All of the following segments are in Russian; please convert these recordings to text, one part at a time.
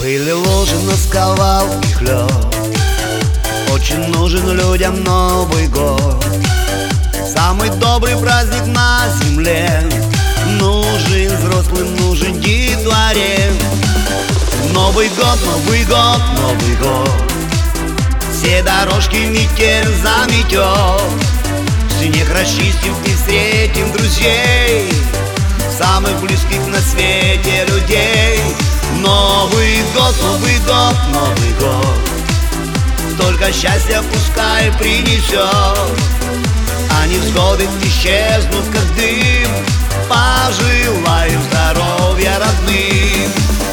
Были лужи, насковал их лед. Очень нужен людям Новый год. Самый добрый праздник на земле. Нужен взрослым, нужен детворе. Новый год, Новый год, Новый год. Все дорожки метель заметет. Снег расчистим и встретим друзей, самых близких на свете людей. Новый год, Новый год, Новый год. Только счастья пускай принесет, а невзгоды исчезнут как дым. Пожелаем здоровья родным.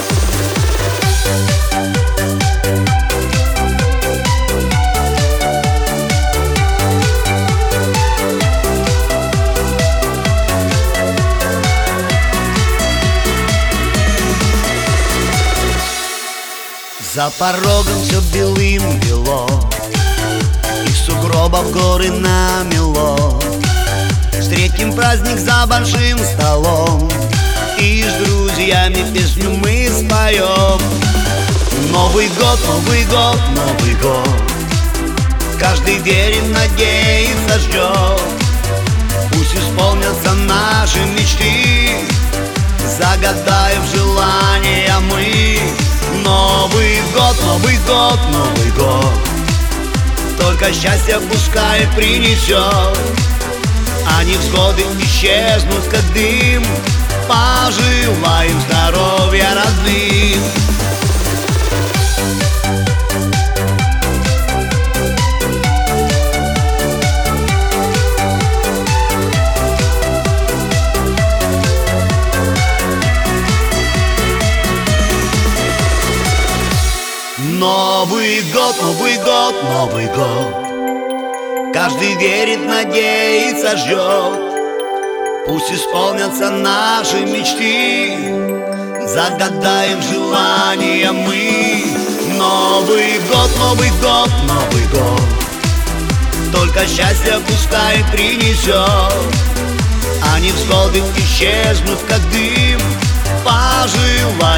За порогом все белым-бело, из сугробов горы намело. Встретим праздник за большим столом, и с друзьями песню мы споем. Новый год, Новый год, Новый год. Каждый верит, надеется, ждет. Пусть исполнятся наши мечты, загадаем желания мы. Новый год, Новый год, Новый год. Только счастье пускай принесет, а невзгоды исчезнут как дым. Пожелаем здоровья родным. Новый год, Новый год, Новый год. Каждый верит, надеется, ждет. Пусть исполнятся наши мечты, загадаем желания мы. Новый год, Новый год, Новый год. Только счастье пускай принесет, а невзгоды исчезнут как дым. Пожелаем